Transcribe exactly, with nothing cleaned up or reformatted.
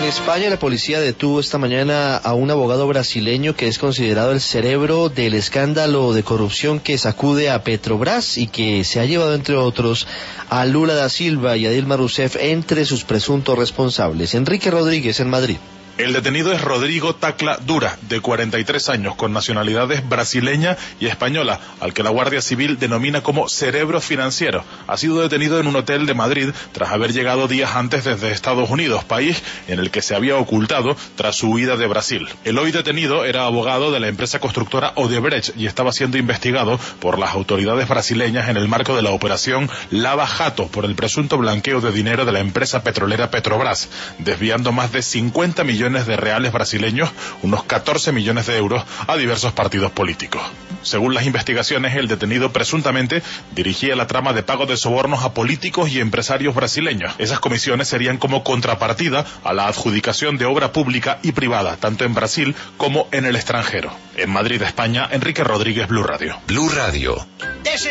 España, la policía detuvo esta mañana a un abogado brasileño que es considerado el cerebro del escándalo de corrupción que sacude a Petrobras y que se ha llevado, entre otros, a Lula da Silva y a Dilma Rousseff entre sus presuntos responsables. Enrique Rodríguez, en Madrid. El detenido es Rodrigo Tacla Dura, de cuarenta y tres años, con nacionalidades brasileña y española, al que la Guardia Civil denomina como cerebro financiero. Ha sido detenido en un hotel de Madrid tras haber llegado días antes desde Estados Unidos, país en el que se había ocultado tras su huida de Brasil. El hoy detenido era abogado de la empresa constructora Odebrecht y estaba siendo investigado por las autoridades brasileñas en el marco de la operación Lava Jato por el presunto blanqueo de dinero de la empresa petrolera Petrobras, desviando más de cincuenta millones de reales brasileños, unos catorce millones de euros, a diversos partidos políticos. Según las investigaciones, el detenido presuntamente dirigía la trama de pago de sobornos a políticos y empresarios brasileños. Esas comisiones serían como contrapartida a la adjudicación de obra pública y privada, tanto en Brasil como en el extranjero. En Madrid, España, Enrique Rodríguez, Blue Radio. Blue Radio.